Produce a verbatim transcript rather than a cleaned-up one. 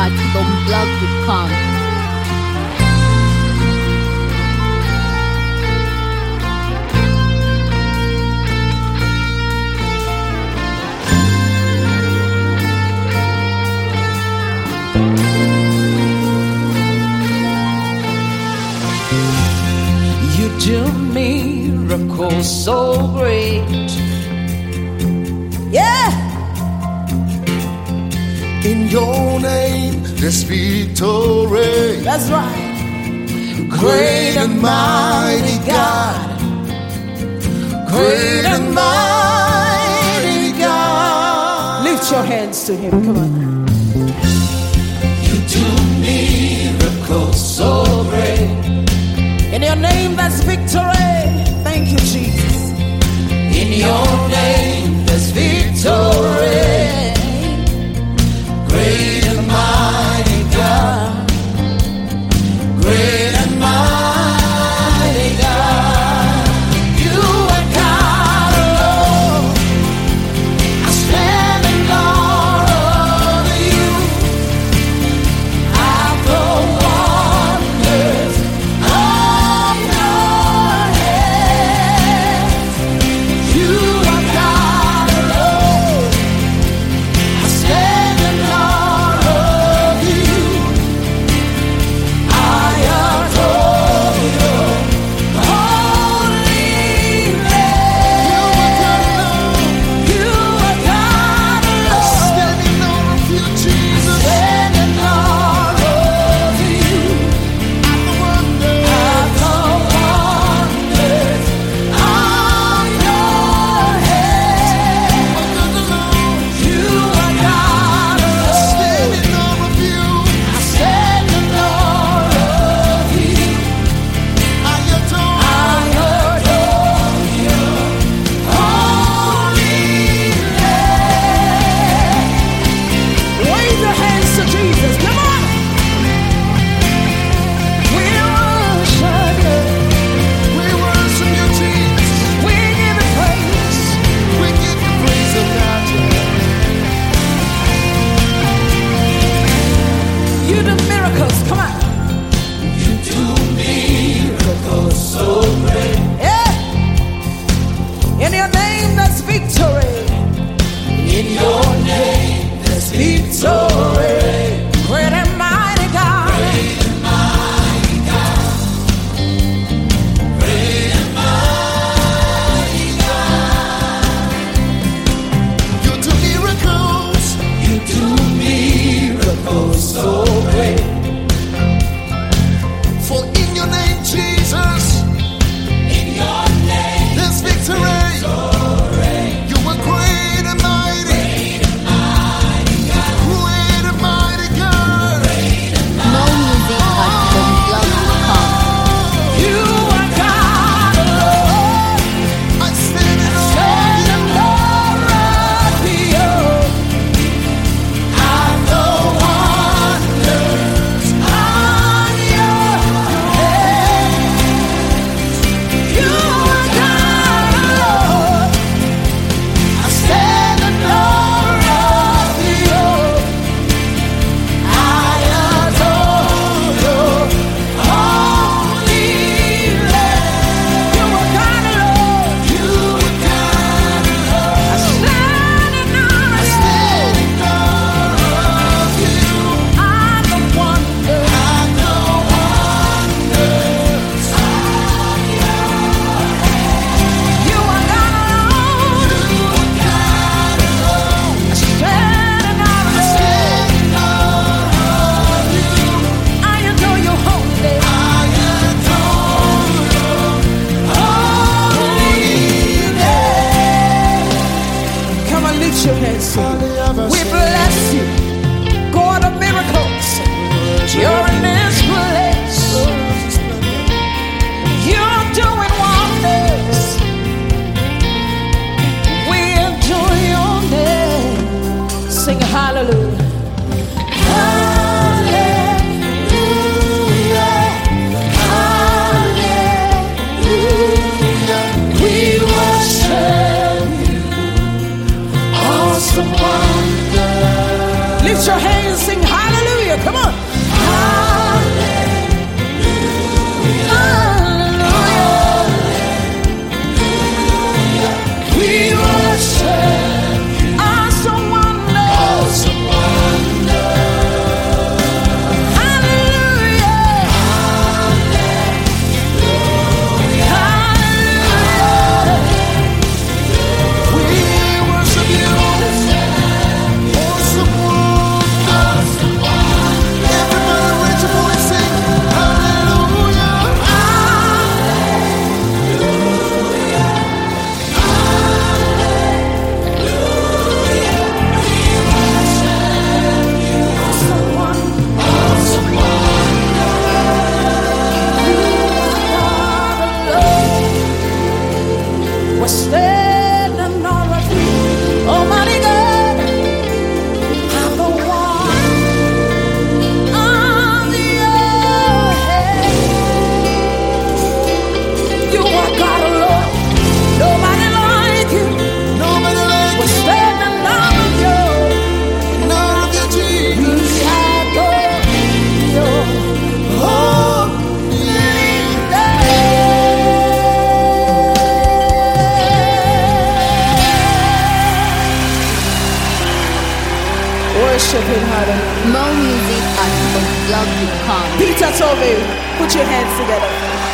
at tumblr dot com. You do miracles so great. Yeah. In your name there's victory. That's right. Great and mighty God. Great and mighty God. Lift your hands to him. Come on. You do miracles so great. In your name there's victory. Thank you, Jesus. In your name there's victory. Great and mighty God. Great and mighty God. You are God alone. I stand in awe of you. I go wonders of your hands. You are God alone. I stand in awe of you. I adore your holy name. You are God alone. I'm standing in awe of you, Jesus. Standing in awe of you. I'm the wonder. I'm the wonders of your hands. You are God alone. I'm standing in awe of you. I stand in awe of you. I adore. I adore your holy name. Wave your hands to Jesus. Come on. We worship you. We worship you, Jesus. We give you praise. We give you praise, oh God. You do miracles. Come on. You do miracles so great. Yeah. In your name there's victory. In your name there's victory. Great and mighty God. Great and mighty God. Great and mighty God. You do miracles. You do miracles so great. For in your name, Jesus, in your name there's victory. You are great and mighty. Great and mighty God. Great and mighty God. More music at tumblr dot com. You are God alone. I stand in awe Stand of in you. awe of you. I know wonders On your hands. You are God alone. I stand in awe of you. I adore your holy name. You are God alone. You are God alone. I stand in awe I of stand you. in awe of you. I'm the wonder. I know wonders of your You are God alone. You are God alone. I stand in awe I of stand in awe of you. you. I adore your holy name. I adore your holy name. Come on, lift your hands to him. We bless you, God of miracles. You're in this place. You're doing wonders. We adore your name. Sing hallelujah. Hallelujah. Hallelujah. We worship you. Awesome wonder. Lift your hands, sing hallelujah. Worship him, hallelujah. More music at boomblog dot com. Peter Tovey, put your hands together.